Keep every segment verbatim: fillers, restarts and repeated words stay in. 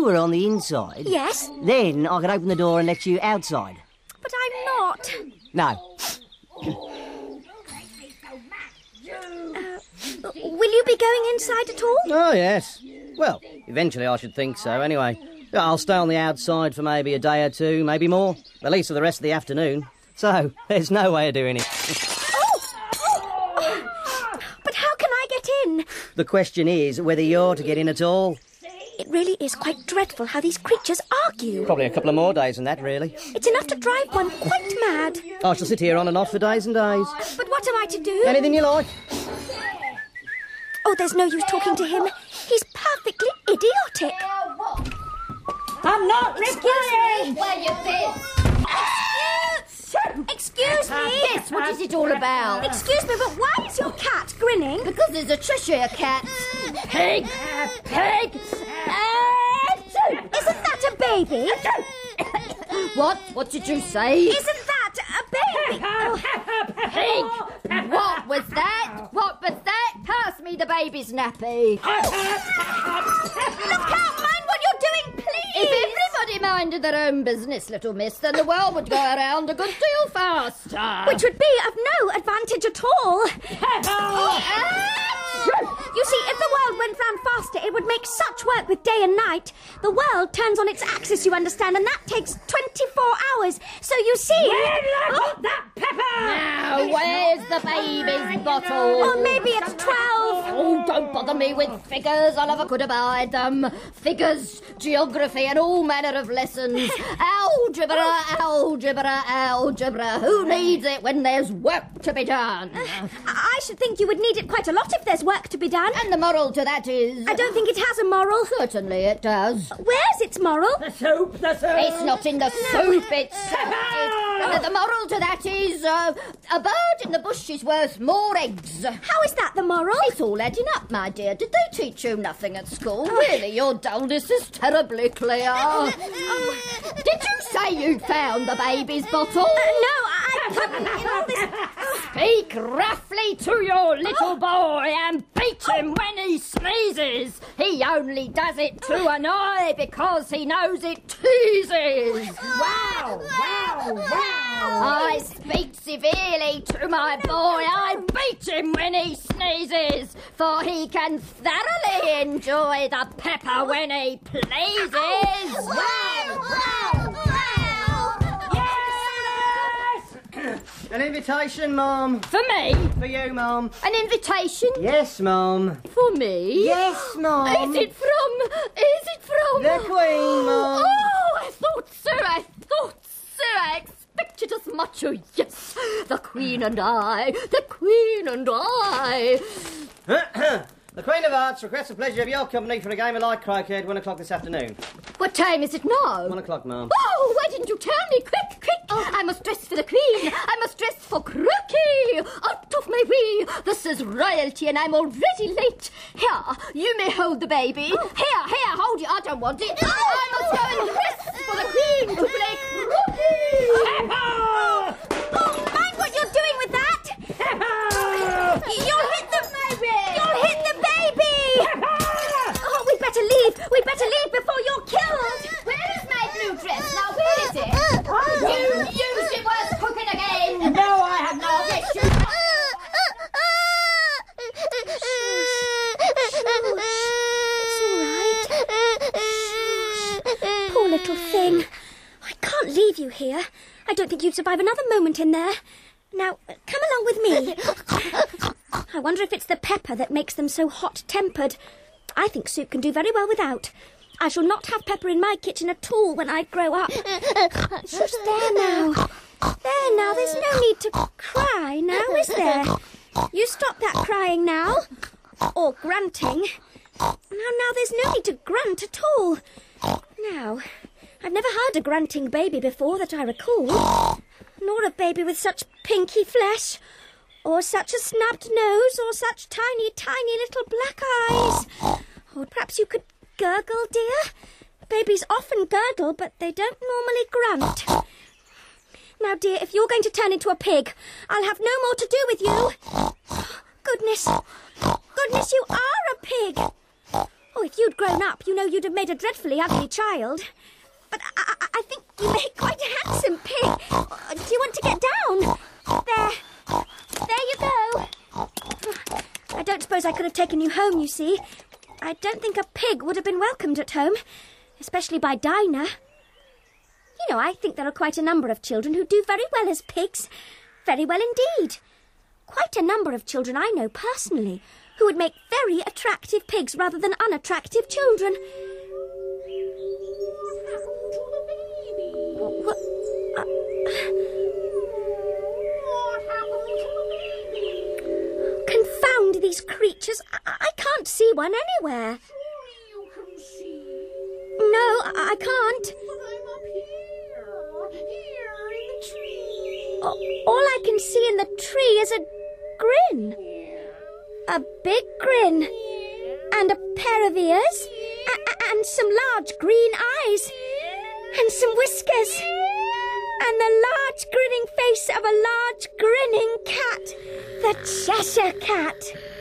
you were on the inside... Yes? Then I could open the door and let you outside. But I'm not. No. Uh, will you be going inside at all? Oh, yes. Well, eventually I should think so, anyway. I'll stay on the outside for maybe a day or two, maybe more. At least for the rest of the afternoon. So, there's no way of doing it. Oh! Oh! But how can I get in? The question is whether you're to get in at all. It really is quite dreadful how these creatures argue. Probably a couple of more days than that, really. It's enough to drive one quite mad. I shall sit here on and off for days and days. But what am I to do? Anything you like. Oh, there's no use talking to him. He's perfectly idiotic. I'm not replying! Where you been? Excuse me. Yes, what is it all about? Excuse me, but why is your cat grinning? Because there's a Cheshire cat. Pig! Pig! Isn't that a baby? What? What did you say? Isn't that a baby? Oh. Pig! What was that? What was that? Pass me the baby's nappy. Look out! Mind what you're doing, please! If everybody minded their own business, little miss, then the world would go around a good deal faster. Which would be of no advantage at all. You see, if the world went round faster, it would make such work with day and night. The world turns on its axis, you understand, and that takes twenty-four hours. So you see... Where did I put that pepper? Now, where's the baby's bottle? Or maybe it's twelve. Oh, don't bother me with figures. I never could abide them. Figures, geography, and all manner of lessons. Algebra, algebra, algebra. Who needs it when there's work to be done? I should think you would need it quite a lot if there's work to be done. And the moral to that is... I don't think it has a moral. Certainly it does. Where's its moral? The soup, the soup. It's not in the soup, it's... it's the moral to that is... Uh, a bird in the bush is worth more eggs. How is that the moral? It's all adding up, my dear. Did they teach you nothing at school? Really, your dullness is terribly clear. Oh. Did you say you'd found the baby's bottle? Uh, no, I couldn't. In all this... Speak roughly to your little boy and beat him when he sneezes. He only does it to annoy because he knows it teases. Wow, wow, wow. I speak severely to my boy. I beat him when he sneezes, for he can thoroughly enjoy the pepper when he pleases. Wow, wow, wow. An invitation, Mum. For me? For you, Mum. An invitation? Yes, Mum. For me? Yes, Mum. Is it from... Is it from... The Queen, Mum. Oh, I thought so. I thought so. I expected as much. Oh, yes. The Queen and I. The Queen and I. The Queen of Hearts requests the pleasure of your company for a game of light croquet at one o'clock this afternoon. What time is it now? One o'clock, Mum. Oh, why didn't you tell me? Quick, quick. Oh. I must dress for the Queen. I must dress for croquet. Out of my way. This is royalty and I'm already late. Here, you may hold the baby. Oh. Here, here, hold it. I don't want it. Oh. I must go and dress for the Queen to play croquet. Pepper! Oh, mind what you're doing with that. Pepper! You'll hit the baby. You'll hit the baby. Pepper! Oh, we'd better leave. We'd better leave before you're killed. Where is my blue dress? Now, where is it? You used it was cooking again. No, I have not. Yes, you It's all right. Poor little thing. I can't leave you here. I don't think you'd survive another moment in there. Now, come along with me. I wonder if it's the pepper that makes them so hot-tempered. I think Soup can do very well without. I shall not have pepper in my kitchen at all when I grow up. Shush, there now. There now, there's no need to cry now, is there? You stop that crying now. Or grunting. Now, now, there's no need to grunt at all. Now, I've never had a grunting baby before that I recall. Nor a baby with such pinky flesh, or such a snubbed nose, or such tiny, tiny little black eyes. Or perhaps you could gurgle, dear? Babies often gurgle, but they don't normally grunt. Now, dear, if you're going to turn into a pig, I'll have no more to do with you. Goodness. Goodness, you are a pig. Oh, if you'd grown up, you know you'd have made a dreadfully ugly child. But I, I, I think you make quite a handsome pig. Uh, Do you want to get down? There. There you go. I don't suppose I could have taken you home, you see. I don't think a pig would have been welcomed at home, especially by Dinah. You know, I think there are quite a number of children who do very well as pigs. Very well indeed. Quite a number of children I know personally who would make very attractive pigs rather than unattractive children. What? Uh, confound these creatures. I, I can't see one anywhere. You can see. No, I, I can't. But I'm up here. Here in the tree. A- All I can see in the tree is a grin. A big grin. And a pair of ears. A- a- and some large green eyes. And some whiskers. And the large grinning face of a large grinning cat. The Cheshire Cat.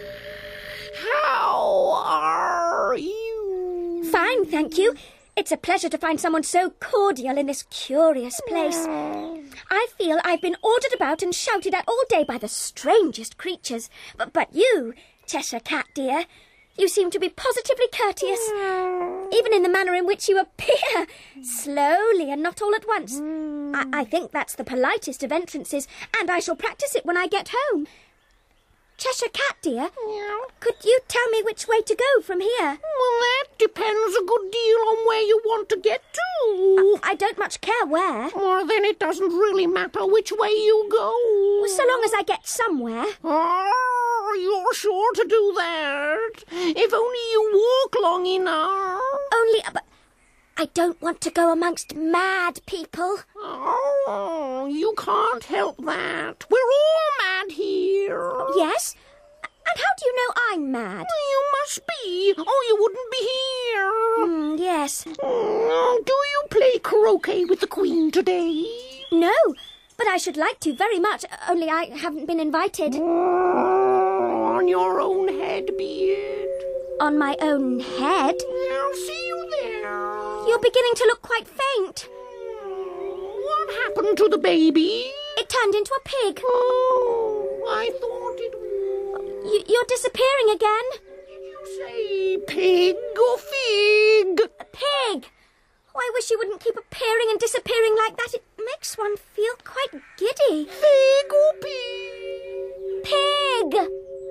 How are you? Fine, thank you. It's a pleasure to find someone so cordial in this curious place. I feel I've been ordered about and shouted at all day by the strangest creatures. But, but you, Cheshire Cat dear, you seem to be positively courteous. Even in the manner in which you appear, slowly and not all at once. I, I think that's the politest of entrances, and I shall practice it when I get home. Cheshire Cat dear, could you tell me which way to go from here? Well, that depends a good deal on where you want to get to. I don't much care where, Well, then it doesn't really matter which way you go. so long as I get somewhere. Oh, you're sure to do that. If only you walk long enough. Only, uh, but I don't want to go amongst mad people. Oh, you can't help that. We're all mad here. Yes? And how do you know I'm mad? You must be, or you wouldn't be here. Hmm, yes. Oh, do you play croquet with the Queen today? No, but I should like to very much, only I haven't been invited. Oh, on your own head be it. On my own head? I'll see you there. You're beginning to look quite faint. What happened to the baby? It turned into a pig. Oh, I thought it would. Y- you're disappearing again. Did you say pig or fig? A pig. Oh, I wish you wouldn't keep appearing and disappearing like that. It makes one feel quite giddy. Fig or pig? Pig!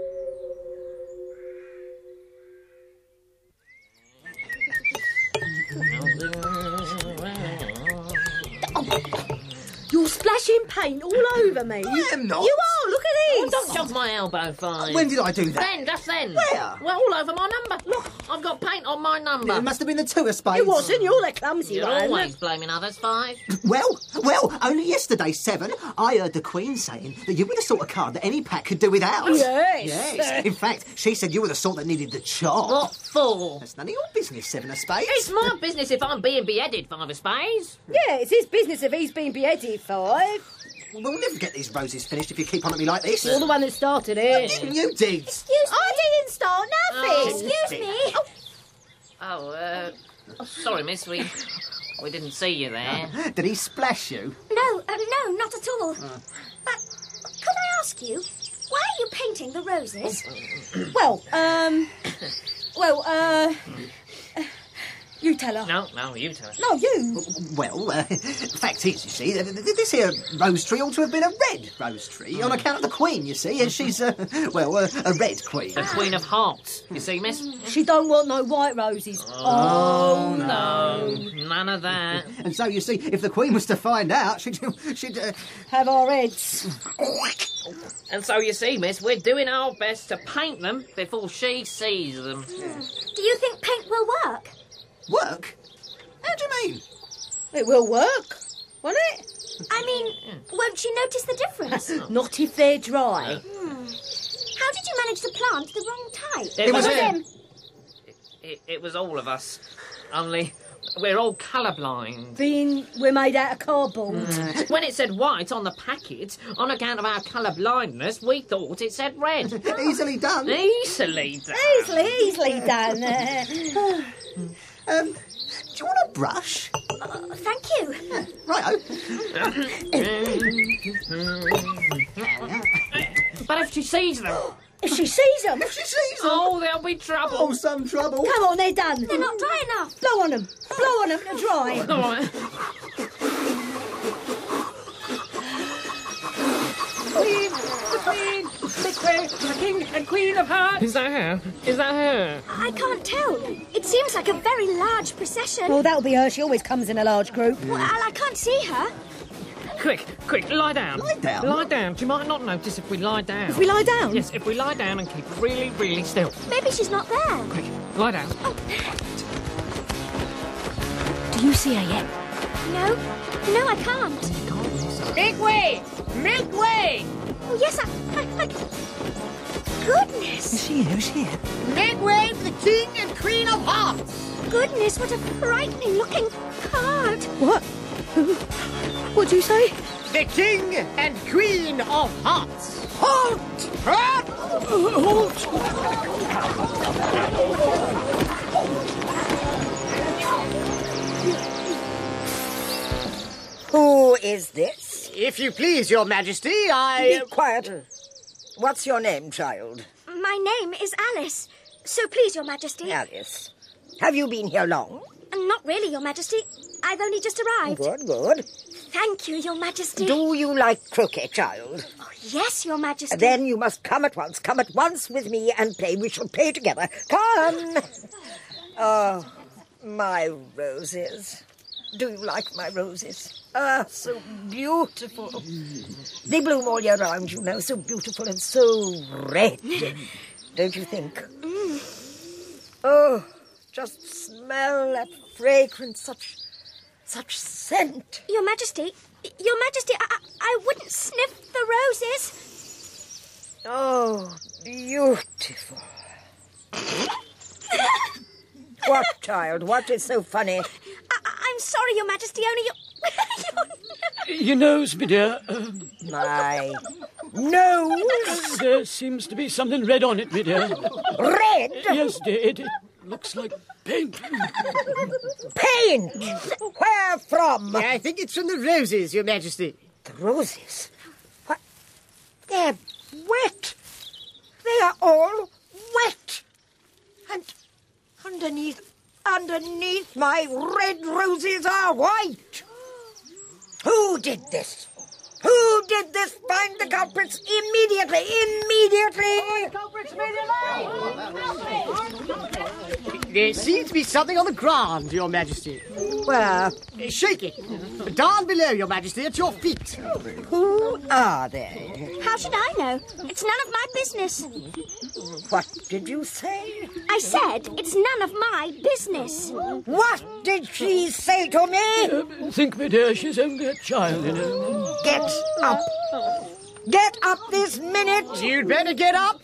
You're splashing paint all over me. I am not. You are, look at this. Don't jog my elbow, fine. When did I do that? Then, just then. Where? Well, all over my number. Look, I've got paint on my number. It must have been the two of spades. You wasn't, you're the clumsy You're one. always blaming others, Five. Well, well, only yesterday, Seven, I heard the Queen saying that you were the sort of card that any pack could do without. Yes. Yes. In fact, she said you were the sort that needed the chop. What for? That's none of your business, Seven of Spades. It's my business if I'm being beheaded, Five of Spades. Yeah, it's his business if he's been beheaded, Five. We'll never get these roses finished if you keep on at me like this. You're the one that started it. Didn't you, did? Excuse me. I didn't start nothing. Oh. Excuse me. Oh, uh... oh, sorry, miss, we... we didn't see you there. Did he splash you? No, uh, no, not at all. But could I ask you, why are you painting the roses? Well, um... Well, uh... You tell her. No, no, you tell us. No, you. Well, uh, fact is, you see, th- th- this here rose tree ought to have been a red rose tree on account of the Queen, you see, and she's, uh, well, uh, a red Queen. The Queen of Hearts, you see, miss? She don't want no white roses. Oh, no. None of that. And so, you see, if the Queen was to find out, she'd... she'd uh... Have our heads. And so, you see, miss, we're doing our best to paint them before she sees them. Do you think paint will work? Work? How do you mean? It will work, won't it? I mean, won't she notice the difference? Not if they're dry. How did you manage to plant the wrong type? It was was him. It, it was all of us. Only we're all colourblind. Being we're made out of cardboard. When it said white on the packet, on account of our colour blindness, we thought it said red. Easily done. Easily done. Easily, easily done. Uh, Um, do you want a brush? Oh, thank you. Righto. But if she sees them, if she sees them, If she sees them. oh, there'll be trouble. Oh, some trouble. come on, they're done. They're not dry enough. Blow on them. Blow on them to dry. All right. Queen, the Queen, the Queen, the King and Queen of Hearts. Is that her? Is that her? I can't tell. It seems like a very large procession. Well, that'll be her. She always comes in a large group. Well, I can't see her. Quick, quick, lie down. Lie down? Lie down. She might not notice if we lie down. If we lie down? Yes, if we lie down and keep really, really still. Maybe she's not there. Quick, lie down. Do you see her yet? No, no, I can't. Make way! Make way! Oh, yes, I... I, I... Goodness! She here, she here. Make way for the King and Queen of Hearts! Goodness, what a frightening-looking card. What? What do you say? The King and Queen of Hearts! Halt! Halt! Who is this? If you please, Your Majesty, I... Be quiet. What's your name, child? My name is Alice. So please, Your Majesty. Alice. Have you been here long? Not really, Your Majesty. I've only just arrived. Good, good. Thank you, Your Majesty. Do you like croquet, child? Oh, yes, Your Majesty. Then you must come at once. Come at once with me and play. We shall play together. Come! Oh, my roses. Do you like my roses? Ah, so beautiful. They bloom all year round, you know, so beautiful and so red. Don't you think? Mm. Oh, just smell that fragrance, such, such scent. Your Majesty, Your Majesty, I, I wouldn't sniff the roses. Oh, beautiful. What, child? What is so funny? I, I'm sorry, Your Majesty, only your... Your nose, my dear. Um, My nose? there seems to be something red on it, my dear. Red? Yes, dear. It, it looks like paint. Paint? Where from? I think it's from the roses, Your Majesty. The roses? What? They're wet. They are all wet. And underneath, underneath my red roses are white. Who did this? Who did this? Find the culprits immediately! Immediately! Culprits immediately! There seems to be something on the ground, Your Majesty. Where? Shake it. Down below, Your Majesty, at your feet. Who are they? How should I know? It's none of my business. What did you say? I said it's none of my business. What did she say to me? I think, my dear, she's only a child, you know. Get up. Get up this minute. You'd better get up.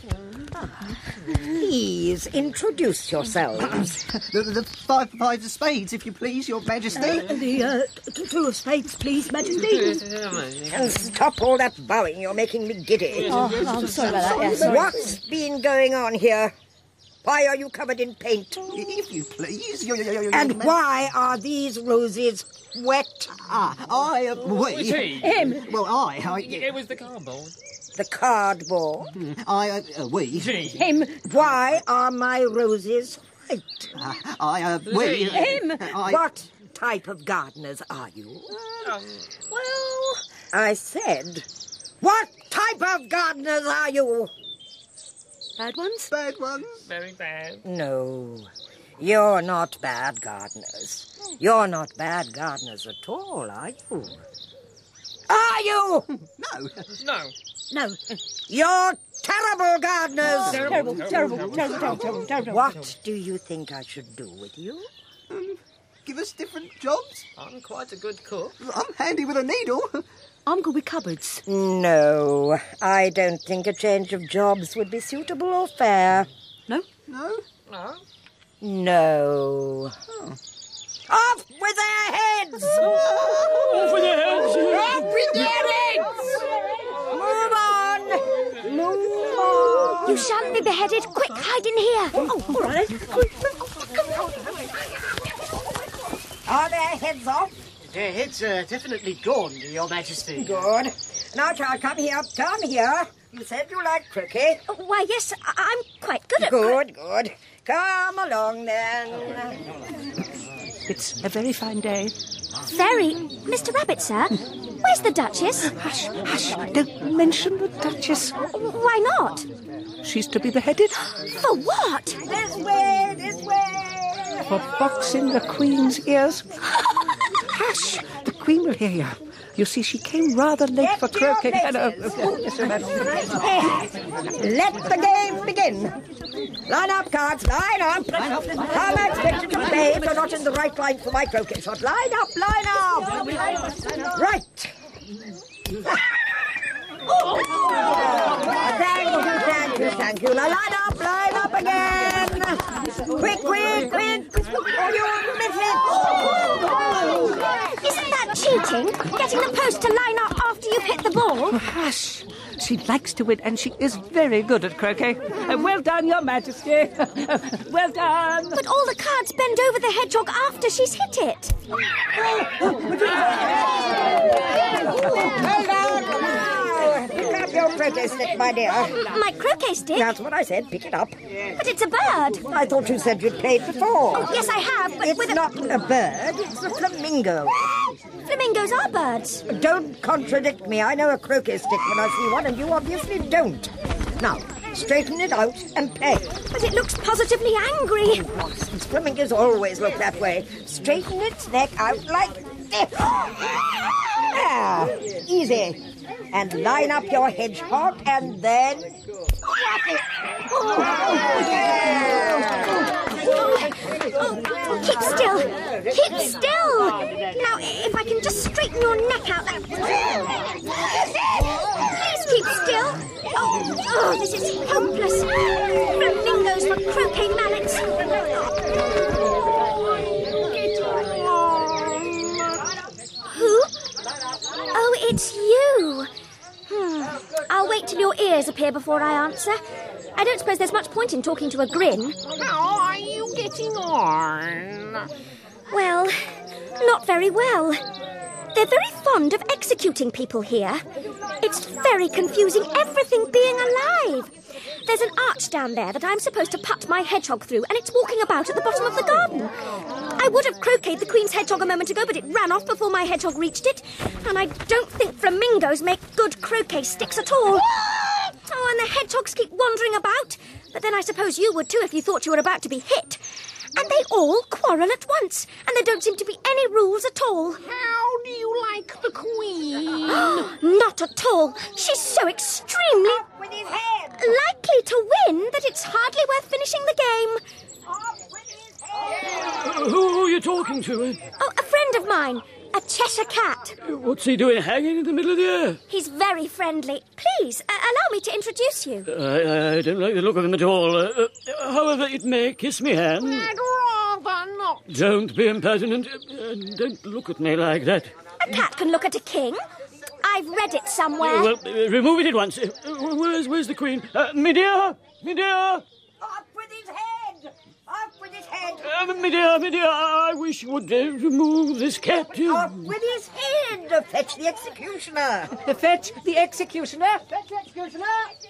Please introduce yourselves. The, the five fives of spades, if you please, Your Majesty. The uh, two of spades, please, Majesty. And stop all that bowing. You're making me giddy. Oh, I'm sorry about that. Yeah, sorry. What's been going on here? Why are you covered in paint? If you please, Your, your, your, your And Majesty. why are these roses wet? Ah, I, uh, we... Him. Well, I, I... It was the cardboard. The cardboard. I, uh, we... Him. Why are my roses white? Uh, I, uh, we... Him. I... What type of gardeners are you? Well, I said, what type of gardeners are you? Bad ones? Bad ones. Very bad. No, you're not bad gardeners. You're not bad gardeners at all, are you? Are you? No. No. No. You're terrible gardeners. Terrible, terrible, terrible, terrible, terrible, terrible. What do you think I should do with you? Give us different jobs. I'm quite a good cook. I'm handy with a needle. I'm good with cupboards. No, I don't think a change of jobs would be suitable or fair. No? No? No. No. Off with their heads! Off with their heads! Off with their heads! Move on! Move on! You shan't be beheaded. Quick, hide in here. Oh, all right. Are their heads off? Their heads are definitely gone, Your Majesty. Good. Now, child, come here. Come here. You said you liked croquet. Oh, why, yes, I- I'm quite good at... Good, good. Come along, then. It's a very fine day. Very. Mister Rabbit, sir, where's the Duchess? Hush, hush, don't mention the Duchess. Why not? She's to be beheaded For what? This way, this way. for boxing the Queen's ears. Hush, the Queen will hear you. You see, she came rather late Get for to your croquet. Hello. places. Let the game begin. Line up, cards, line up. Line up. Come expected to play if you're not in the right line for my croquet shot. Line up, line up. Right. Thank you, thank you, thank you. Now line up, line up again. Quick, quick, quick. Oh, you miss it. Isn't that cheating? Getting the post to line up after you've hit the ball? Hush. She likes to win, and she is very good at croquet. Uh, well done, Your Majesty. Well done. But all the cards bend over the hedgehog after she's hit it. Hold on. Pick up your croquet stick, my dear. My croquet stick? That's what I said. Pick it up. But it's a bird. I thought you said you'd played before. Oh, yes, I have, but It's with a... not a bird. It's a flamingo. Flamingos are birds. Don't contradict me. I know a croquet stick when I see one, and you obviously don't. Now, straighten it out and play. But it looks positively angry. Nonsense. Flamingos always look that way. Straighten its neck out like this. Ah, easy. And line up your hedgehog, and then whack it. Oh, keep still. Keep still. Now, if I can just straighten your neck out. That... Please keep still. Oh, oh, this is hopeless. Flamingos for croquet mallets. Who? Oh, it's you. Hmm. I'll wait till your ears appear before I answer. I don't suppose there's much point in talking to a grin. How are you getting on? Well, not very well. They're very fond of executing people here. It's very confusing, everything being alive. There's an arch down there that I'm supposed to put my hedgehog through, and it's walking about at the bottom of the garden. I would have croqueted the Queen's hedgehog a moment ago, but it ran off before my hedgehog reached it. And I don't think flamingos make good croquet sticks at all. Oh, and the hedgehogs keep wandering about. But then I suppose you would too if you thought you were about to be hit. And they all quarrel at once, and there don't seem to be any rules at all. How do you like the Queen? Not at all. She's so extremely Up with his head. likely to win that it's hardly worth finishing the game. Up with his head. Who are you talking to? Oh, a friend of mine, a Cheshire cat. What's he doing hanging in the middle of the air? He's very friendly. Please, uh, allow me to introduce you. I, I don't like the look of him at all. Uh, uh, however it may, kiss me hand. I'd rather not. Don't be impertinent. Uh, don't look at me like that. A cat can look at a king. I've read it somewhere. Well, uh, remove it at once. Uh, where's, where's the Queen? Uh, me dear? Me dear? Up with his head. Up with his head. Uh, me dear, me dear, I wish you would uh, remove this cat. Up with his head. Fetch the executioner. Fetch the executioner. Fetch the executioner.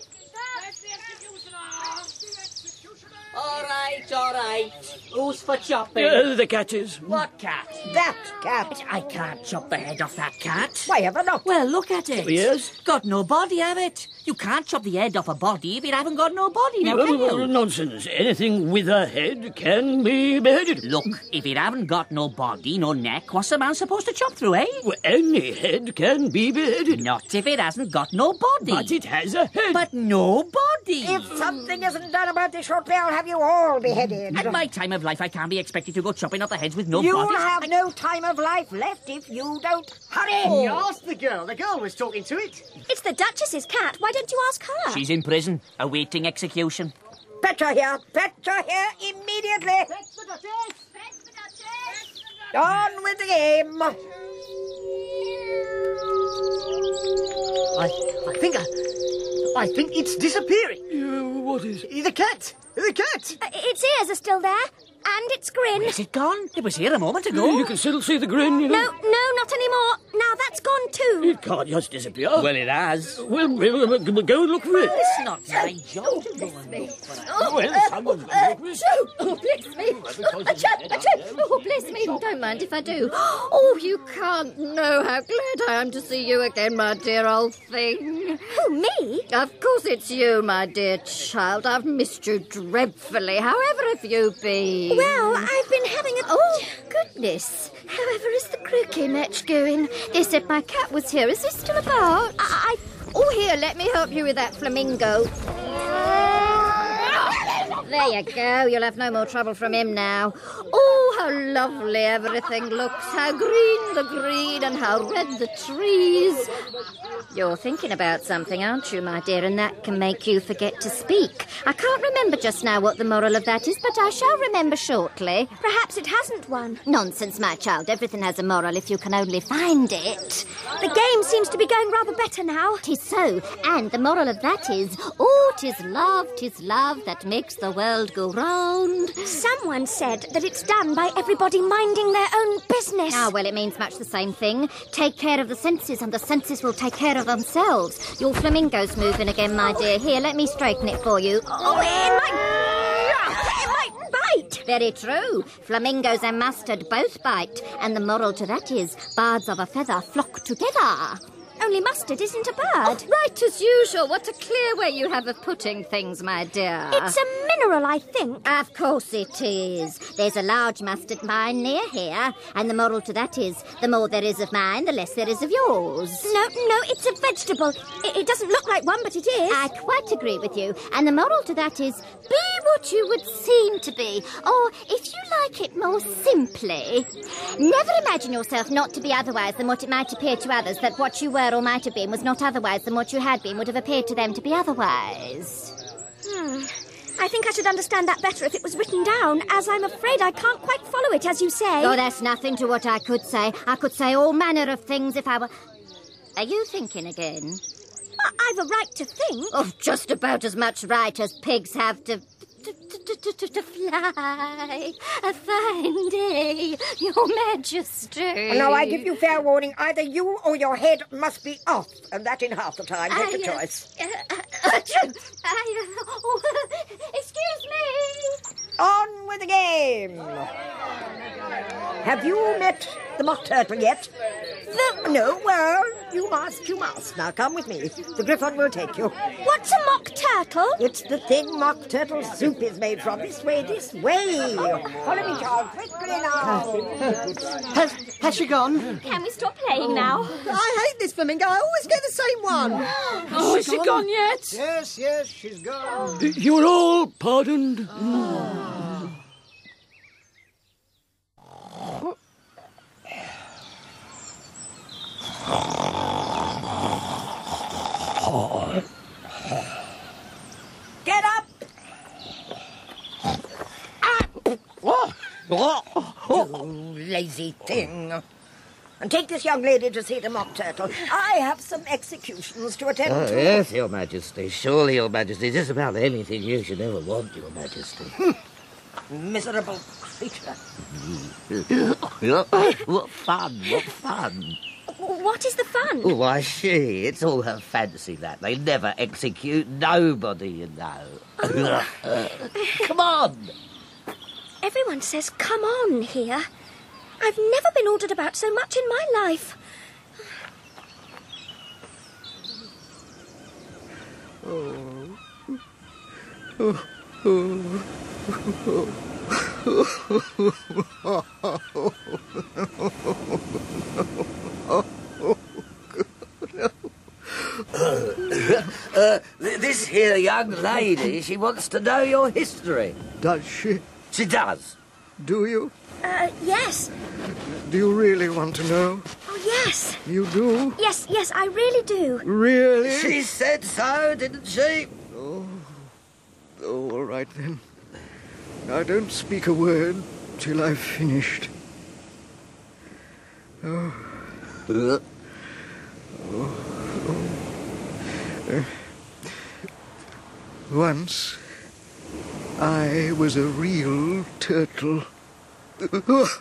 All right, all right. Who's for chopping? Uh, the cat is. What cat? That cat. I can't chop the head off that cat. Why ever not? Well, look at it. Yes? Got no body, have it? You can't chop the head off a body if it haven't got no body, now, can Uh, you? nonsense. Anything with a head can be beheaded. Look, if it haven't got no body, no neck, what's a man supposed to chop through, eh? Well, any head can be beheaded. Not if it hasn't got no body. But it has a head. But no body. If something isn't done about this shortly, I'll have you all beheaded. At my time of life, I can't be expected to go chopping off the heads with no You'll bodies. have I- no time of life left if you don't hurry. You asked the girl. The girl was talking to it. It's the Duchess's cat. Why don't you ask her? She's in prison, awaiting execution. Fetch her here. Fetch her here immediately. On with the game. I, I think I, I think it's disappearing. Uh, what is it? The cat. The cat. Uh, its ears are still there, and its grin. Where's it gone? It was here a moment ago. You can still see the grin, you know. No, no, not anymore. Now that's gone too. It can't just disappear. Well, it has. Well, we'll, we'll, we'll go and look for it. It's not my job to go and look for it. Well, someone's going to look for it. Oh, bless me. Achoo, achoo. Oh, bless me. Don't mind if I do. Oh, you can't know how glad I am to see you again, my dear old thing. Who, me? Of course it's you, my dear child. I've missed you dreadfully. However have you been? Well, I've been having a... Oh, goodness. However is the croquet match going? They said my cat was here. Is he still about? I... Oh, here, let me help you with that flamingo. There you go. You'll have no more trouble from him now. Oh, how lovely everything looks. How green the green and how red the trees. You're thinking about something, aren't you, my dear? And that can make you forget to speak. I can't remember just now what the moral of that is, but I shall remember shortly. Perhaps it hasn't one. Nonsense, my child. Everything has a moral if you can only find it. The game seems to be going rather better now. 'Tis so, and the moral of that is, oh, 'tis love, 'tis love that makes the world go round. Someone said that it's done by everybody minding their own business. Ah, well, it means much the same thing. Take care of the senses, and the senses will take care of themselves. Your flamingo's moving again, my dear. Here, let me straighten it for you. Oh, it might... It might bite. Very true. Flamingos and mustard both bite. And the moral to that is, birds of a feather flock together. Only mustard isn't a bird. Oh, right as usual. What a clear way you have of putting things, my dear. It's a mineral, I think. Of course it is. There's a large mustard mine near here, and the moral to that is, the more there is of mine, the less there is of yours. No, no, it's a vegetable. It, it doesn't look like one, but it is. I quite agree with you. And the moral to that is, be what you would seem to be. Or, if you like it more simply, never imagine yourself not to be otherwise than what it might appear to others, that what you were or might have been was not otherwise than what you had been would have appeared to them to be otherwise. Hmm. I think I should understand that better if it was written down, as I'm afraid I can't quite follow it, as you say. Oh, that's nothing to what I could say. I could say all manner of things if I were... Are you thinking again? I- I've a right to think. Oh, just about as much right as pigs have to... To, to, to, to, to fly. A fine day, Your Majesty. And now I give you fair warning. Either you or your head must be off, and that in half the time. Take I, a uh, choice. Uh, uh, uh, I, uh, oh, excuse me. On with the game. Have you met the mock turtle yet? The, no, well, you must, you must. Now come with me. The griffon will take you. What's a mock turtle? It's the thing mock turtle soup is made from. This way, this way. Follow me, Charles. Quickly now. Has, has she gone? Can we stop playing now? I hate this flamingo. I always get the same one. Oh, is she gone yet? Yes, yes, she's gone. You're all pardoned. Get up. You lazy thing. And take this young lady to see the mock turtle. I have some executions to attend Oh, to. yes, Your Majesty. Surely, Your Majesty. Just about anything you should ever want, Your Majesty. Miserable creature. What fun, what fun. What is the fun? Oh, why, she. It's all her fancy, that. They never execute nobody, you know. Come on. Everyone says come on here. I've never been ordered about so much in my life. Oh. Oh. Oh. uh, this here young lady, she wants to know your history. Does she? She does. Do you? Uh, yes. Do you really want to know? Oh, yes. You do? Yes, yes, I really do. Really? She said so, didn't she? Oh, oh, all right then. Now don't speak a word till I've finished. Oh. Uh. Oh. Uh. Once, I was a real turtle. No,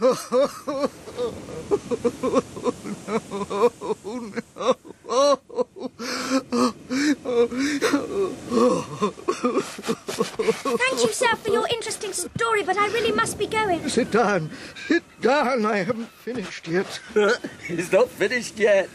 no. Thank you, sir, for your interesting story, but I really must be going. Sit down. Sit down. I haven't finished yet. It's not finished yet.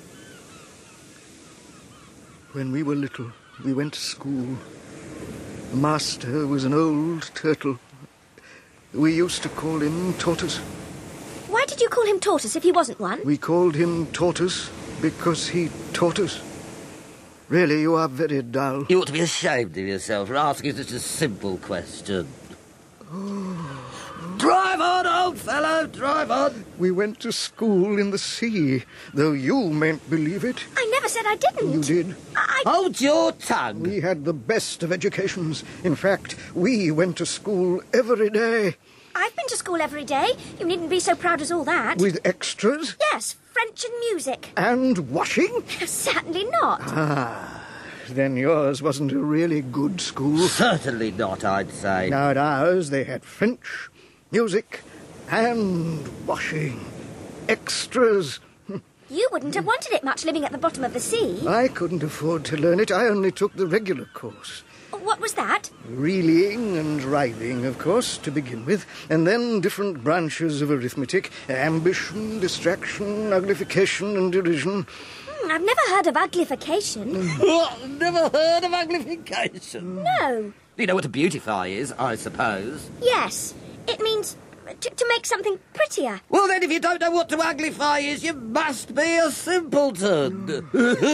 When we were little, we went to school. The master was an old turtle. We used to call him Tortoise. Why did you call him Tortoise if he wasn't one? We called him Tortoise because he taught us. Really, you are very dull. You ought to be ashamed of yourself for asking such a simple question. Oh. Drive on, old fellow, drive on. We went to school in the sea, though you mayn't believe it. I never said I didn't. You did. I... Hold your tongue. We had the best of educations. In fact, we went to school every day. I've been to school every day. You needn't be so proud as all that. With extras? Yes, French and music. And washing? Certainly not. Ah, then yours wasn't a really good school. Certainly not, I'd say. Now at ours, they had French, music, and washing. Extras. You wouldn't have wanted it much living at the bottom of the sea. I couldn't afford to learn it. I only took the regular course. What was that? Reeling and writhing, of course, to begin with, and then different branches of arithmetic, ambition, distraction, uglification and derision. Hmm, I've never heard of uglification. What? Never heard of uglification? No. You know what a beautify is, I suppose. Yes. It means to, to make something prettier. Well, then, if you don't know what to uglify is, you must be a simpleton.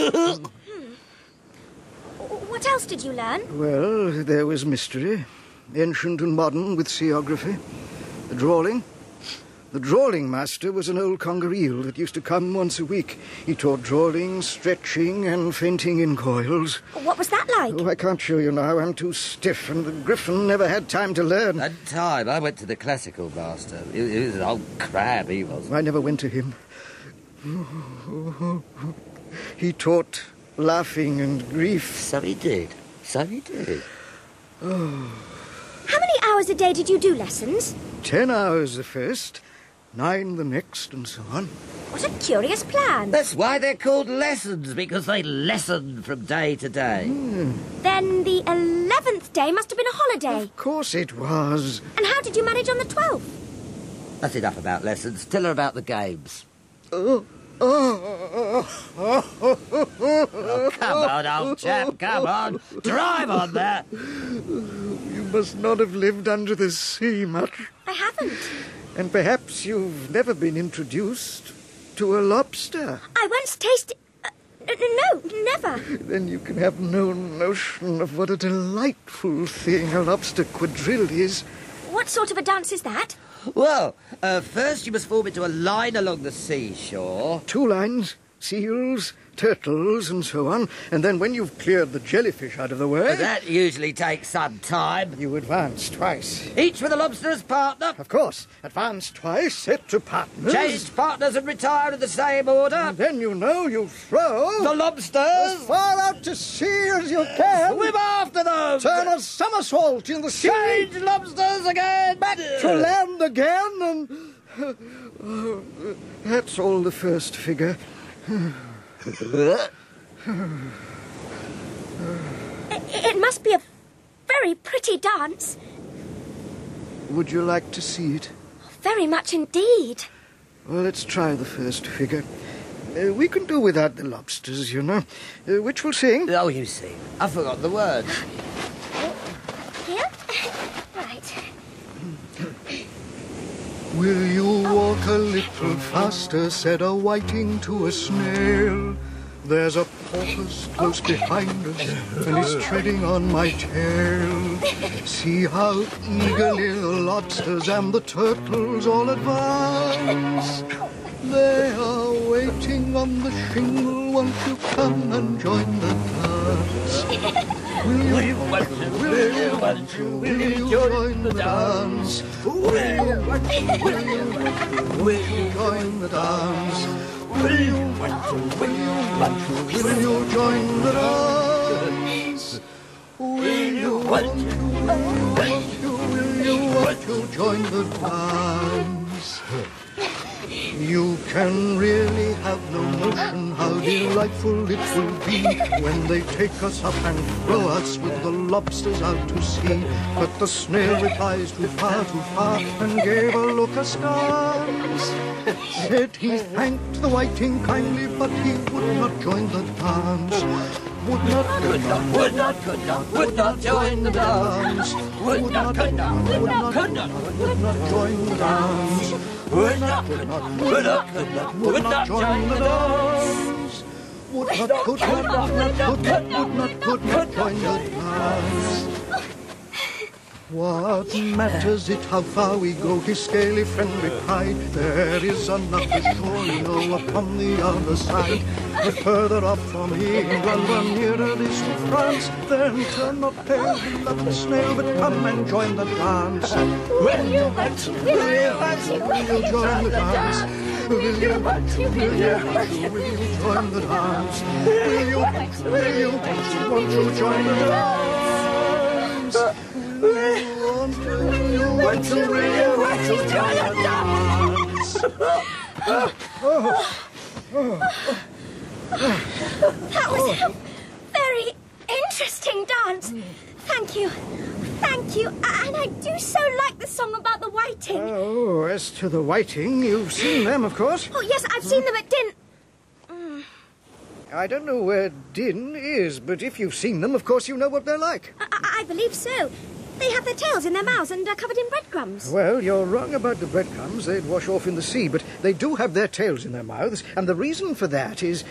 What else did you learn? Well, there was mystery, ancient and modern with seaography, the drawling. The drawling master was an old conger eel that used to come once a week. He taught drawling, stretching, and fainting in coils. What was that like? Oh, I can't show you now. I'm too stiff, and the Griffin never had time to learn. That time, I went to the classical master. He, he was an old crab, he was. I never went to him. He taught laughing and grief. So he did. So he did. Oh. How many hours a day did you do lessons? Ten hours the first, nine the next, and so on. What a curious plan. That's why they're called lessons, because they lessen from day to day. Mm. Then the eleventh day must have been a holiday. Of course it was. And how did you manage on the twelfth? That's enough about lessons. Tell her about the games. Oh. Oh. Oh, come on, old chap, come on. Drive on there. You must not have lived under the sea much. I haven't. And perhaps you've never been introduced to a lobster. I once tasted... Uh, no, never. Then you can have no notion of what a delightful thing a lobster quadrille is. What sort of a dance is that? Well, uh, first you must form into a line along the seashore. Two lines, seals, turtles, and so on. And then when you've cleared the jellyfish out of the way... That usually takes some time. You advance twice. Each with a lobster as partner? Of course. Advance twice, set to partners. Change partners and retire in the same order. And then, you know, you throw... The lobsters? As far out to sea as you can. Swim after them. Turn a somersault in the sea. Change lobsters again. Back to land again, and... Oh, that's all the first figure. it, it must be a very pretty dance. Would you like to see it? Very much indeed. Well, let's try the first figure. Uh, we can do without the lobsters, you know. Uh, which will sing? Oh, you sing. I forgot the words. Here? Right. Will you walk a little faster, said a whiting to a snail. There's a porpoise close behind us, and he's treading on my tail. See how eagerly the lobsters and the turtles all advance. They are waiting on the shingle, won't you come and join the dance? Will you want to, will you want to, will you join the dance? Will you want to, will you want to, will you join the dance? Will you want to, will you want to, will you join the dance? Will you want to, will you, will you want to join the dance? You can really have no notion how delightful it will be when they take us up and throw us with the lobsters out to sea. But the snail replies too far, too far, and gave a look askance. Said he thanked the whiting kindly, but he would not join the dance. Would not, could not, would not, could not, would not join the dance. Would not, could not, would not, could not, would not join the dance. Would not, could not, would not, could not, would not join the dance. Would not, could not, would not, could not, would not, could not join the dance. What matters it how far we go, his scaly friend replied. There is another shore, you know, upon the other side. But further up from here, run, run nearer this to France. Then turn not pale, let the snail, but come and join the dance. Will you want to, will you want to, will you join the dance? Will you want to, will you want to, will you join the dance? Will you want to, will you want to, won't you join the dance? Will you want to, will you want to, will you want to join the dance? Oh, oh, oh. That was a very interesting dance. Thank you. Thank you. And I do so like the song about the whiting. Oh, as to the whiting, you've seen them, of course. Oh, yes, I've seen them at Din... Mm. I don't know where Din is, but if you've seen them, of course you know what they're like. I, I believe so. They have their tails in their mouths and are covered in breadcrumbs. Well, you're wrong about the breadcrumbs. They'd wash off in the sea, but they do have their tails in their mouths, and the reason for that is...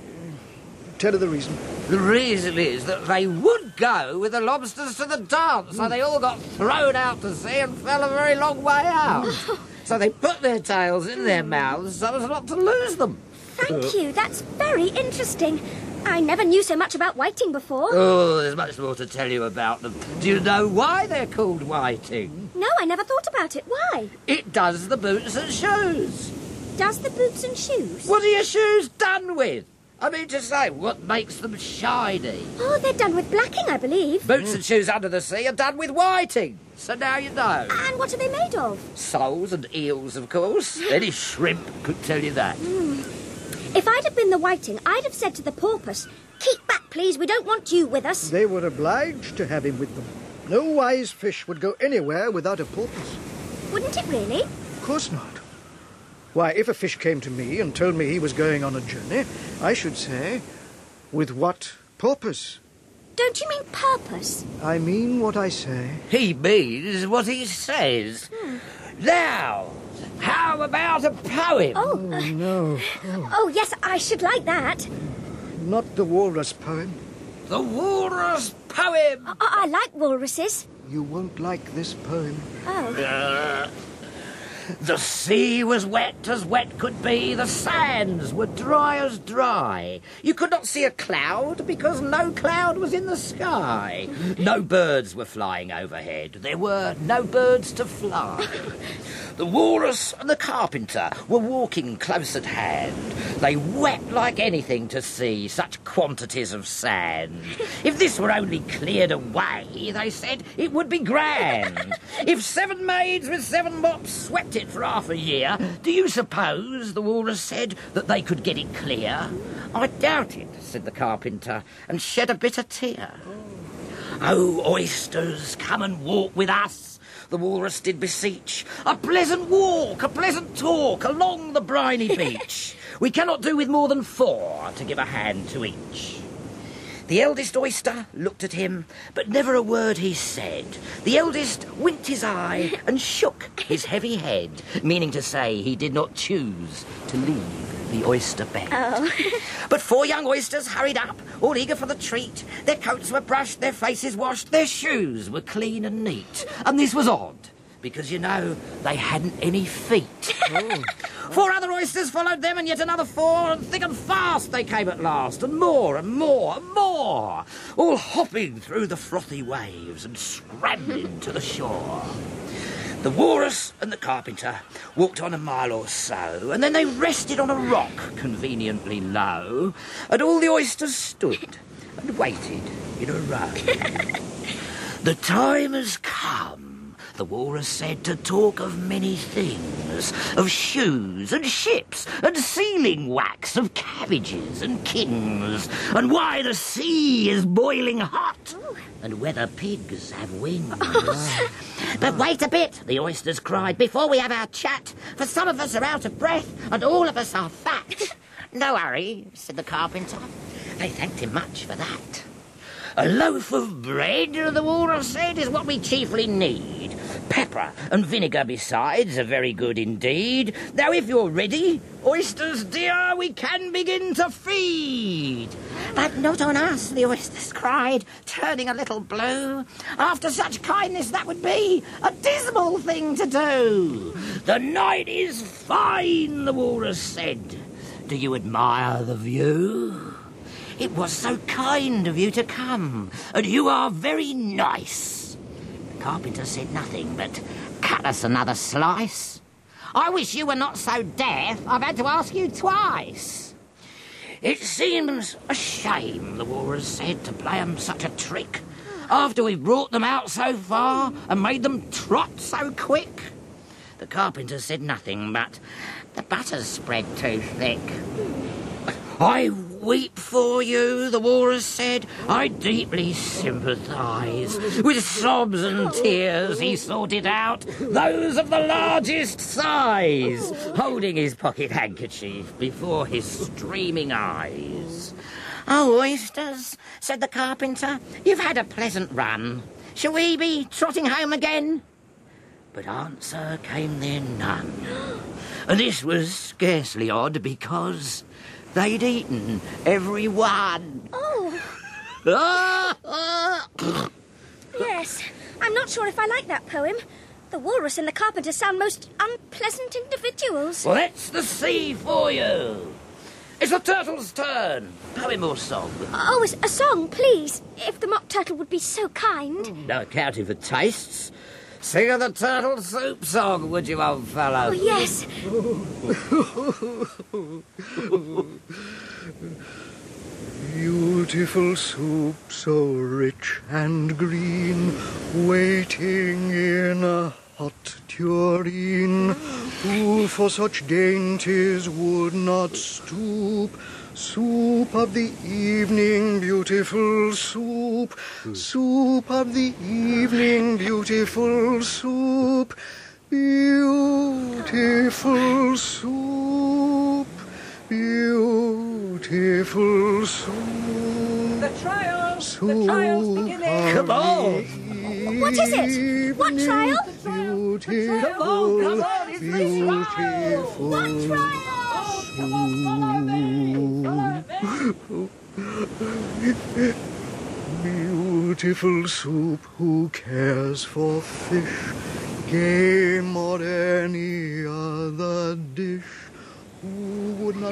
Tell her the reason. The reason is that they would go with the lobsters to the dance, so they all got thrown out to sea and fell a very long way out. So they put their tails in their mouths so as not to lose them. Thank you. That's very interesting. I never knew so much about whiting before. Oh, there's much more to tell you about them. Do you know why they're called whiting? No, I never thought about it. Why? It does the boots and shoes. Does the boots and shoes? What are your shoes done with? I mean to say, what makes them shiny? Oh, they're done with blacking, I believe. Boots and shoes under the sea are done with whiting. So now you know. And what are they made of? Soles and eels, of course. Any shrimp could tell you that. Mm. If I'd have been the whiting, I'd have said to the porpoise, "Keep back, please, we don't want you with us." They were obliged to have him with them. No wise fish would go anywhere without a porpoise. Wouldn't it really? Of course not. Why, if a fish came to me and told me he was going on a journey, I should say, with what purpose? Don't you mean purpose? I mean what I say. He means what he says. Hmm. Now, how about a poem? Oh, oh uh, no. Oh. oh, yes, I should like that. Not the walrus poem. The walrus poem! I, I like walruses. You won't like this poem. Oh. Uh, the sea was wet as wet could be, the sands were dry as dry. You could not see a cloud because no cloud was in the sky. No birds were flying overhead. There were no birds to fly. The walrus and the carpenter were walking close at hand. They wept like anything to see such quantities of sand. If this were only cleared away, they said, it would be grand. If seven maids with seven mops swept it for half a year, do you suppose, the walrus said, that they could get it clear? I doubt it, said the carpenter, and shed a bitter tear. Oh, oysters, come and walk with us, the walrus did beseech. A pleasant walk, a pleasant talk along the briny beach. We cannot do with more than four to give a hand to each. The eldest oyster looked at him, but never a word he said. The eldest winked his eye and shook his heavy head, meaning to say he did not choose to leave the oyster bed. Oh. But four young oysters hurried up, all eager for the treat. Their coats were brushed, their faces washed, their shoes were clean and neat. And this was odd, because, you know, they hadn't any feet. Four other oysters followed them, and yet another four, and thick and fast they came at last, and more and more and more, all hopping through the frothy waves and scrambling to the shore. The walrus and the carpenter walked on a mile or so, and then they rested on a rock conveniently low, and all the oysters stood and waited in a row. The time has come, the walrus said, to talk of many things, of shoes and ships and sealing wax, of cabbages and kings, and why the sea is boiling hot, and whether pigs have wings. But wait a bit, the oysters cried, before we have our chat, for some of us are out of breath and all of us are fat. No hurry, said the carpenter. They thanked him much for that. A loaf of bread, the walrus said, is what we chiefly need. Pepper and vinegar besides are very good indeed. Now if you're ready, oysters dear, we can begin to feed. But not on us, the oysters cried, turning a little blue. After such kindness that would be a dismal thing to do. The night is fine, the walrus said. Do you admire the view? It was so kind of you to come, and you are very nice. The carpenter said nothing, but cut us another slice. I wish you were not so deaf, I've had to ask you twice. It seems a shame, the walrus said, to play 'em such a trick, after we've brought them out so far and made them trot so quick. The carpenter said nothing, but the butter's spread too thick. I weep for you, the walrus said. I deeply sympathise. With sobs and tears he sorted out those of the largest size, holding his pocket handkerchief before his streaming eyes. Oh, oysters, said the carpenter, you've had a pleasant run. Shall we be trotting home again? But answer came there none. And this was scarcely odd, because they'd eaten every one. Oh. Yes, I'm not sure if I like that poem. The walrus and the carpenter sound most unpleasant individuals. Well, that's the sea for you. It's the turtle's turn. Poem or song? Oh, a song, please. If the mock turtle would be so kind. No accounting for tastes. Sing of the turtle soup song, would you, old fellow? Oh, yes. Beautiful soup, so rich and green, waiting in a hot tureen. Who for such dainties would not stoop? Soup of the evening, beautiful soup. Soup of the evening, beautiful soup. Beautiful soup. Beautiful soup. The trial! Soup The trial's beginning! Come on! What is it? What trial? Beautiful, Come on, come on, it's the trial! beautiful What trial? Come on, follow me! Follow me! Beautiful soup, who cares for fish, game or any other dish? Who would not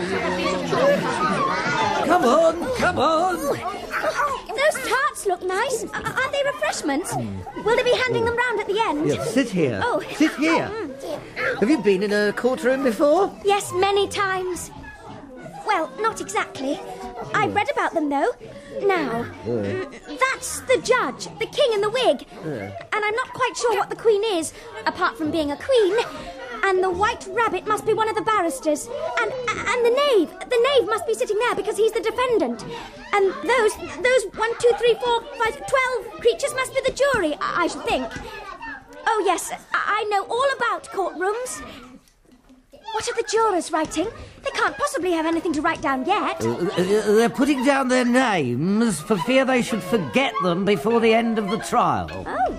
Come on, come on! Those tarts look nice. A- aren't they refreshments? Will they be handing them round at the end? Yes, sit here. Oh. Sit here. Have you been in a courtroom before? Yes, many times. Well, not exactly. I read about them, though. Now, that's the judge, the king in the wig. And I'm not quite sure what the queen is, apart from being a queen. And the white rabbit must be one of the barristers. And and the knave. The knave must be sitting there because he's the defendant. And those, those one, two, three, four, five, twelve creatures must be the jury, I, I should think. Oh, yes, I, I know all about courtrooms. What are the jurors writing? They can't possibly have anything to write down yet. Uh, they're putting down their names for fear they should forget them before the end of the trial. Oh.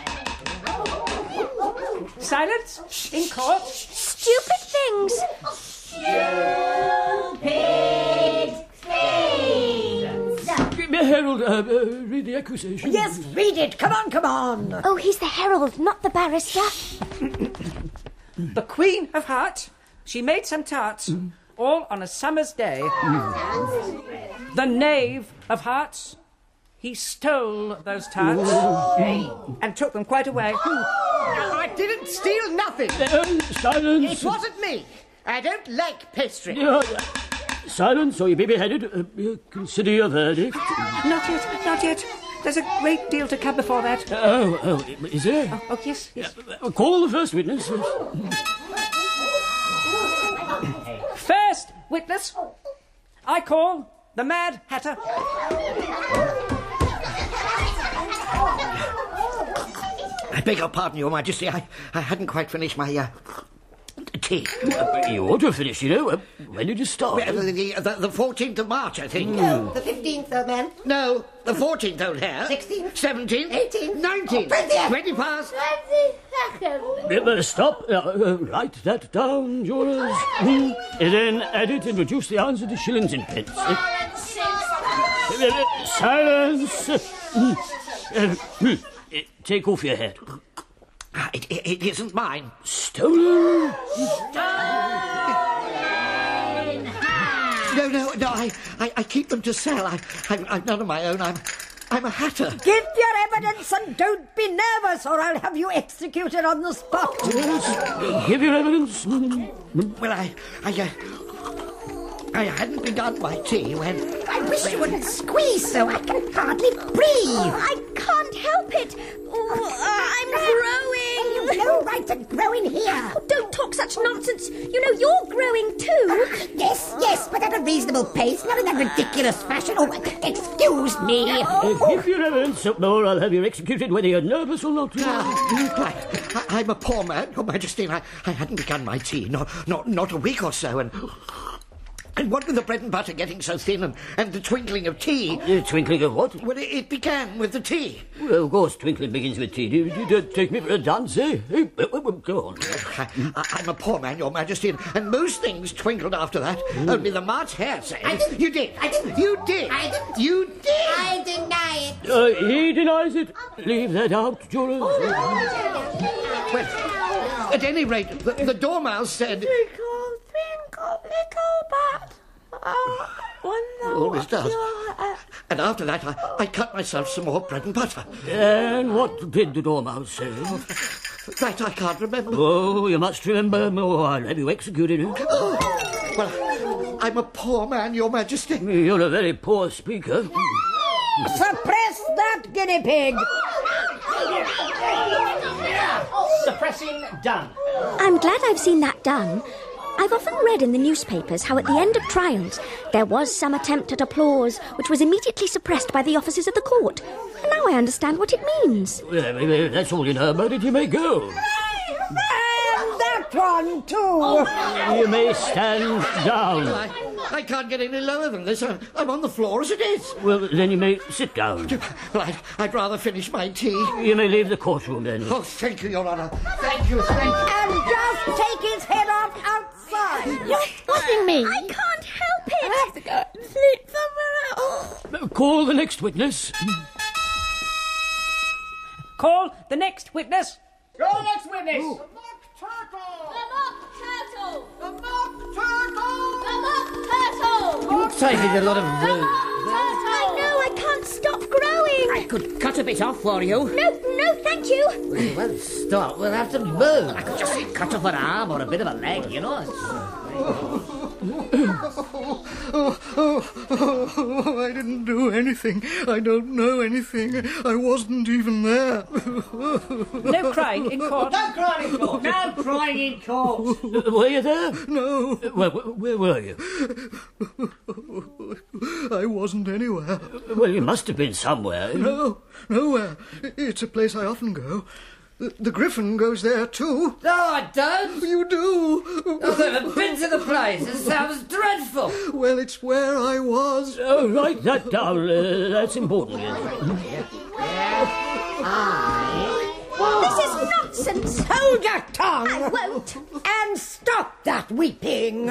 Silence! In court! Stupid things! Stupid things! Herald, uh, uh, read the accusation. Yes, read it. Come on, come on. Oh, he's the herald, not the barrister. The Queen of Hearts, she made some tarts, all on a summer's day. The Knave of Hearts, he stole those tarts and took them quite away. I didn't steal nothing. Uh, silence. It wasn't me. I don't like pastry. Uh, silence, or you may be beheaded. Uh, uh, consider your verdict. Not yet, not yet. There's a great deal to come before that. Oh, oh, is there? Oh, oh yes, yes. Uh, call the first witness. First witness, I call the Mad Hatter. I beg your pardon, Your Majesty. I, I hadn't quite finished my uh, tea. Uh, you ought to have finished, you know. Uh, when did you start? Well, the, the, the fourteenth of March, I think. No, the fifteenth, uh, man. No, the fourteenth, old hare. sixteenth. seventeenth. eighteenth. nineteenth. twentieth. twenty past. Uh, uh, stop. Uh, uh, write that down, jurors. Mm. And then add it and reduce the answer to shillings and pence. Uh, uh, silence. Uh, uh, uh, take off your hat. Ah, it, it, it isn't mine. Stolen? No, no, no, I, I, I keep them to sell. I, I, I'm none of my own. I'm, I'm a hatter. Give your evidence and don't be nervous or I'll have you executed on the spot. Yes. Give your evidence. Well, I, I, uh, I hadn't begun my tea when... I wish you wouldn't squeeze so I can hardly breathe. I can't help it. Oh, uh, I'm growing. You've no right to grow in here. Oh, don't talk such nonsense. You know, you're growing too. Uh, yes, yes, but at a reasonable pace, not in that ridiculous fashion. Oh, excuse me. Uh, give your evidence, or I'll have you executed whether you're nervous or not. Uh, I, I'm a poor man, Your Majesty, and I, I hadn't begun my tea, not, not, not a week or so, and... And what with the bread and butter getting so thin and, and the twinkling of tea... Uh, twinkling of what? Well, it, it began with the tea. Well, of course, twinkling begins with tea. You, you don't take me for a dunce, eh? Hey, go on. I, I, I'm a poor man, Your Majesty, and, and most things twinkled after that. Mm. Only the March hare says... I didn't. You did. I didn't. You did. I didn't. You did. I deny it. Uh, he denies it. Leave that out, jurors. Well, at any rate, the, the dormouse said... Twinkle, twinkle, little bat. Oh, always does. And after that, I, I cut myself some more bread and butter. And what did the dormouse say? That I can't remember. Oh, you must remember. Oh, I'll have you executed. Oh, well, I'm a poor man, Your Majesty. You're a very poor speaker. Suppress that guinea pig. Suppressing done. I'm glad I've seen that done. I've often read in the newspapers how at the end of trials there was some attempt at applause which was immediately suppressed by the officers of the court. And now I understand what it means. Well, that's all you know about it. You may go. And that one, too. You may stand down. I, I can't get any lower than this. I'm, I'm on the floor as it is. Well, then you may sit down. Well, I'd, I'd rather finish my tea. You may leave the courtroom, then. Oh, thank you, Your Honour. Thank you, thank you. And just take his head off outside. You're pushing me. I can't help it. I have to go and sleep somewhere else. Call the next witness. Call the next witness. Call the next witness. The mock turtle! The mock turtle! The mock turtle! You're taking a lot of The room. mock turtle! I know, I can't stop growing. I could cut a bit off for you. No, no, thank you. Well, well, stop. We'll have to move. I could just say cut off an arm or a bit of a leg, you know. Oh, oh, oh, oh, I didn't do anything. I don't know anything. I wasn't even there. No crying in court. No crying in court. No crying in court. Uh, were you there? No. Uh, where, where were you? I wasn't anywhere. Well, you must have been somewhere. No, nowhere. It's a place I often go. The, the Griffin goes there too. No, I don't. You do. I've never been to the place. It sounds dreadful. Well, it's where I was. Oh, write that down. Uh, that's important. This is nonsense. Hold your tongue. I won't. And stop that weeping.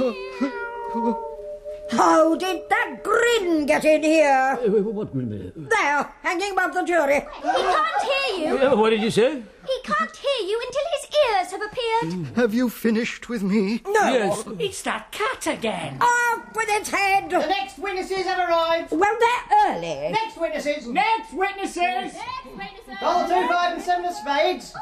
How did that grin get in here? Uh, what minute? There, hanging above the jury. He can't hear you. Uh, what did you say? He can't hear you until his tears have appeared. Have you finished with me? No. Yes. It's that cat again. Off with its head! The next witnesses have arrived. Well, they're early. Next witnesses. Next witnesses! Call two, five, and seven of spades.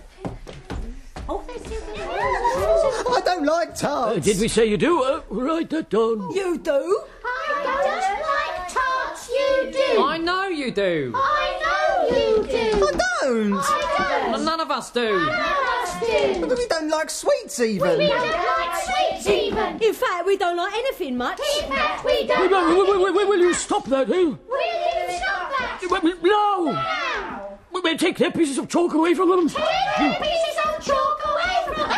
I don't like tarts. Uh, did we say you do? Uh, write that down. You do? I don't like tarts, you do. I know you do. I know you do. I don't. I don't. None of us do. None of us do. But we don't like sweets even. We don't like sweets even. In fact, we don't like anything much. In fact, we Wait, don't wait, like... wait, wait, wait, will you stop that, eh? Will you stop that? Wait, wait, No! Now. Wait, wait, take their pieces of chalk away from them. Take the pieces of chalk away from them.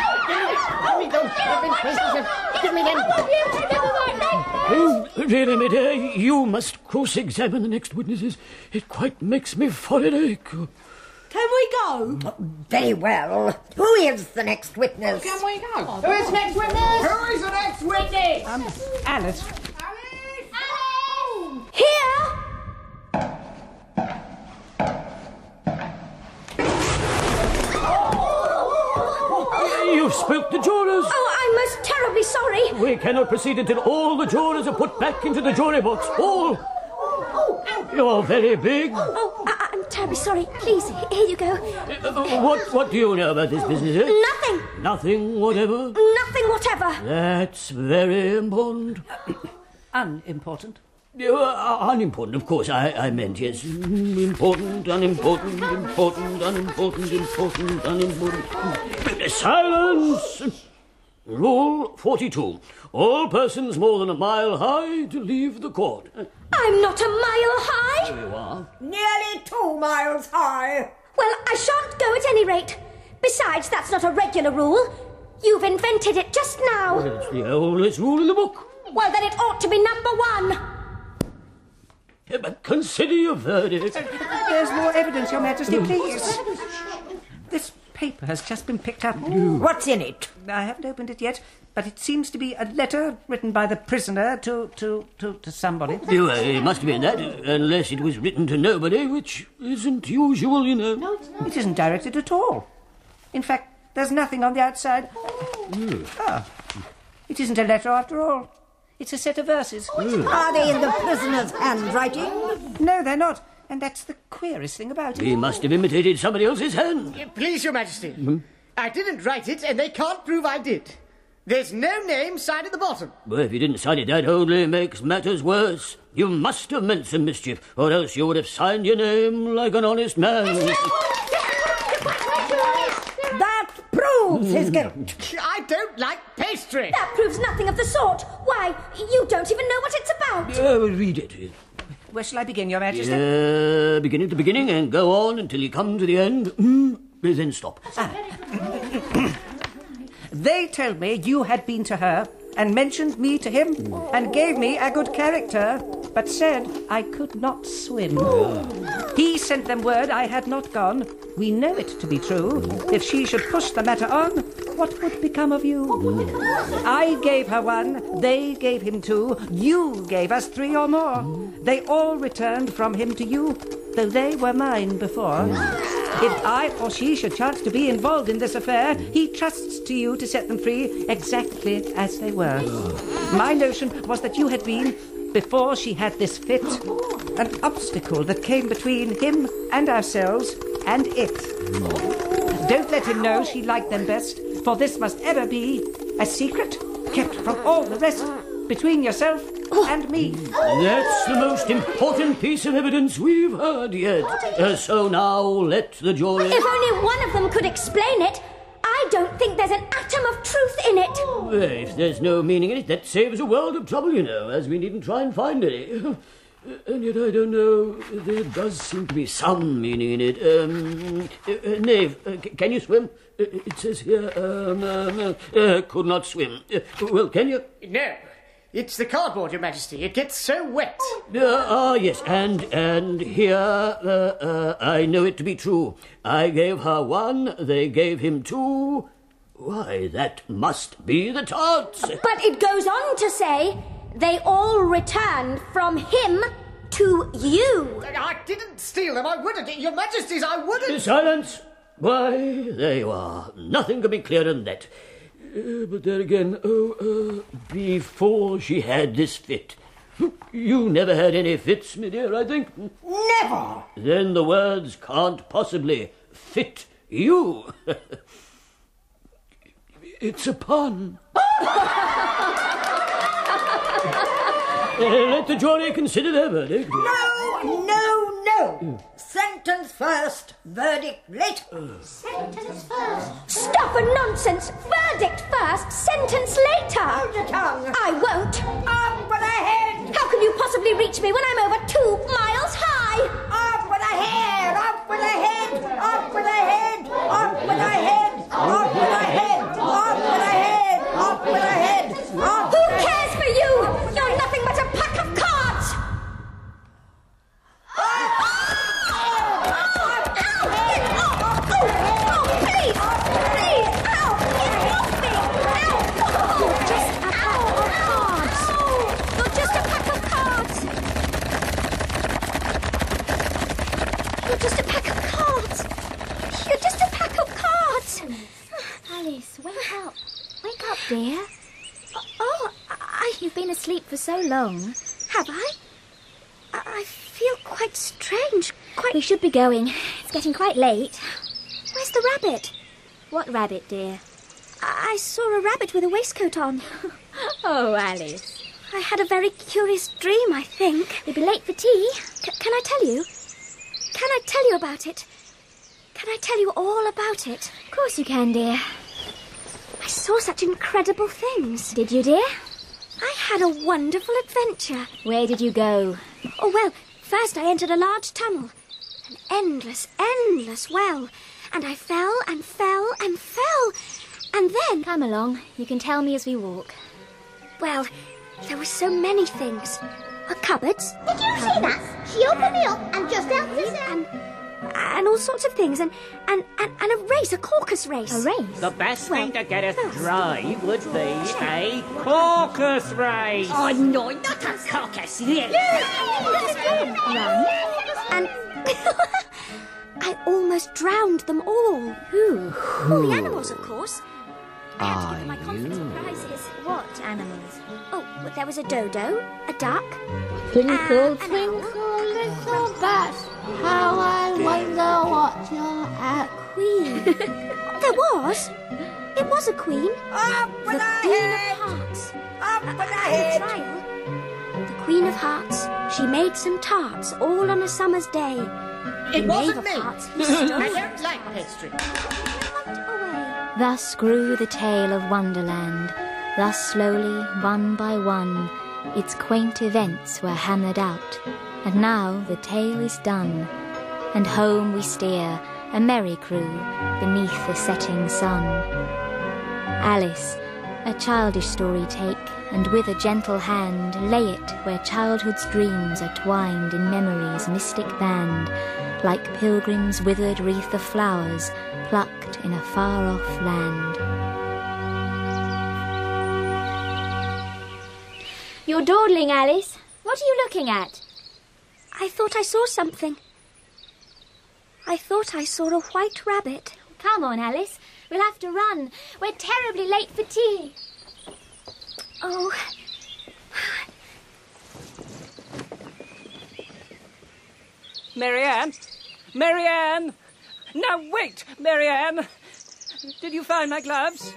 Give me them. I want you to do that then. Oh, really, Midday, you must cross-examine the next witnesses. It quite makes me forehead ache. Can we go? Very well. Who is the next witness? Can we go? Who is next witness? Who is the next witness? Um, Alice. Here! You've spoke the jurors. Oh, I'm most terribly sorry. We cannot proceed until all the jurors are put back into the jury box. All. You're very big. Oh, I- I'm terribly sorry. Please, here you go. Uh, what, what do you know about this business, eh? Nothing. Nothing whatever? Nothing whatever. That's very important. Unimportant. Uh, unimportant, of course, I, I meant, yes. Important, unimportant, important, unimportant, important, unimportant. Silence! Rule forty-two. All persons more than a mile high to leave the court. I'm not a mile high. There you are. Nearly two miles high. Well, I shan't go at any rate. Besides, that's not a regular rule. You've invented it just now. Well, it's the oldest rule in the book. Well, then it ought to be number one. Yeah, but consider your verdict. There's more evidence, Your Majesty, please. This paper has just been picked up. What's in it? I haven't opened it yet, but it seems to be a letter written by the prisoner to to to, to somebody. You, uh, it must have been that, unless it was written to nobody, which isn't usual, you know. No, it's not. It isn't directed at all. In fact, there's nothing on the outside. Mm. Ah, it isn't a letter after all. It's a set of verses. Are they in the prisoner's handwriting? No, they're not. And that's the queerest thing about it. He must have imitated somebody else's hand. Please, Your Majesty. Hmm? I didn't write it, and they can't prove I did. There's no name signed at the bottom. Well, if you didn't sign it, that only makes matters worse. You must have meant some mischief, or else you would have signed your name like an honest man. That proves his guilt. I don't like pastry. That proves nothing of the sort. Why, you don't even know what it's about. Uh, read it. Where shall I begin, Your Majesty? Uh, begin at the beginning and go on until you come to the end. Mm, then stop. Ah. They told me you had been to her and mentioned me to him and gave me a good character, but said I could not swim. He sent them word I had not gone. We know it to be true. If she should push the matter on, what would become of you? I gave her one, they gave him two, you gave us three or more. They all returned from him to you, though they were mine before. If I or she should chance to be involved in this affair, he trusts to you to set them free exactly as they were. My notion was that you had been, before she had this fit, an obstacle that came between him and ourselves and it. Don't let him know she liked them best, for this must ever be a secret kept from all the rest between yourself and me. That's the most important piece of evidence we've heard yet. Uh, so now let the jury... If only one of them could explain it. I don't think there's an atom of truth in it. Well, if there's no meaning in it, that saves a world of trouble, you know, as we needn't try and find any. And yet I don't know, there does seem to be some meaning in it. Um, uh, uh, Knave, uh, c- can you swim? Uh, it says here, um, um, uh, uh, could not swim. Uh, well, can you? No. It's the cardboard, Your Majesty. It gets so wet. Uh, ah, yes, and and here, uh, uh, I know it to be true. I gave her one, they gave him two. Why, that must be the tarts. But it goes on to say, they all returned from him to you. I didn't steal them. I wouldn't. Your Majesties, I wouldn't. Silence. Why, there you are. Nothing could be clearer than that. Uh, but there again, oh, uh, before she had this fit. You never had any fits, my dear, I think? Never! Then the words can't possibly fit you. It's a pun. Uh, let the jury consider their verdict. No, no, no. Sentence first, verdict later. Sentence first. Stuff and nonsense. Verdict first, sentence later. Hold your tongue. I won't. Up with a head. How can you possibly reach me when I'm over two miles high? Up with a head. Up with a head. Up with a head. Up with a head. Up with a head. Up with a head. Up with a head. Up. Who cares for you? You're nothing but a pack of cards. Just a pack of cards. You're just a pack of cards. Alice, wake up. Wake up, dear. Oh, I... You've been asleep for so long. Have I? I, I feel quite strange. Quite... We should be going. It's getting quite late. Where's the rabbit? What rabbit, dear? I, I saw a rabbit with a waistcoat on. Oh, Alice. I had a very curious dream, I think. You'll be late for tea. C- can I tell you? Can I tell you about it? Can I tell you all about it? Of course you can, dear. I saw such incredible things. Did you, dear? I had a wonderful adventure. Where did you go? Oh, well, first I entered a large tunnel. An endless, endless well. And I fell and fell and fell. And then... Come along. You can tell me as we walk. Well, there were so many things. Uh, cupboards. Did you see that? She opened me up and just out this and, and all sorts of things. And, and, and, and a race, a caucus race. A race? The best well, thing to get us dry would be a caucus race. Oh, no, not a caucus race. Run. And I almost drowned them all. Who? All the animals, of course. I had to give them my Are confidence you? prizes. What animals? Oh, well, there was a dodo, a duck. Twinkle, Uh, an twinkle, little bat, how I wonder what you're at. Queen. There was. It was a queen. Up with The a Queen head. of Hearts. Up with a At the head. trial, the Queen of Hearts, she made some tarts all on a summer's day. It The wasn't Knave of me. Hearts, he stole I it don't like pastry. right away. Thus grew the tale of Wonderland. Thus slowly, one by one, its quaint events were hammered out. And now the tale is done. And home we steer, a merry crew, beneath the setting sun. Alice, a childish story take, and with a gentle hand lay it where childhood's dreams are twined in memory's mystic band, like pilgrims' withered wreath of flowers plucked in a far-off land. You're dawdling, Alice. What are you looking at? I thought I saw something. I thought I saw a white rabbit. Come on, Alice. We'll have to run. We're terribly late for tea. Oh. Marianne? Marianne! Now wait, Marianne! Did you find my gloves?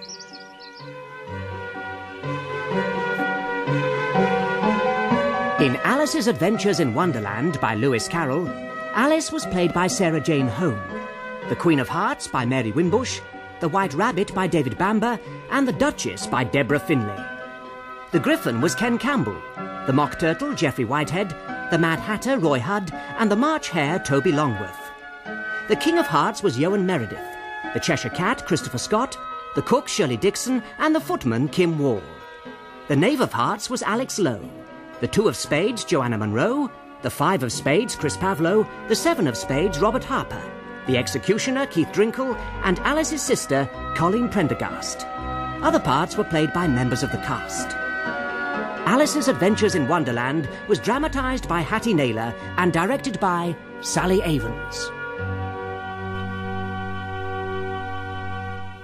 In Alice's Adventures in Wonderland by Lewis Carroll, Alice was played by Sarah Jane Home, the Queen of Hearts by Mary Wimbush, the White Rabbit by David Bamber, and the Duchess by Deborah Finlay. The Griffin was Ken Campbell, the Mock Turtle Geoffrey Whitehead, the Mad Hatter Roy Hudd, and the March Hare Toby Longworth. The King of Hearts was Yohan Meredith, the Cheshire Cat Christopher Scott, the Cook Shirley Dixon, and the Footman Kim Wall. The Knave of Hearts was Alex Lowe, the Two of Spades Joanna Monroe, the Five of Spades Chris Pavlo, the Seven of Spades Robert Harper, the Executioner Keith Drinkle, and Alice's sister Colleen Prendergast. Other parts were played by members of the cast. Alice's Adventures in Wonderland was dramatised by Hattie Naylor and directed by Sally Avens.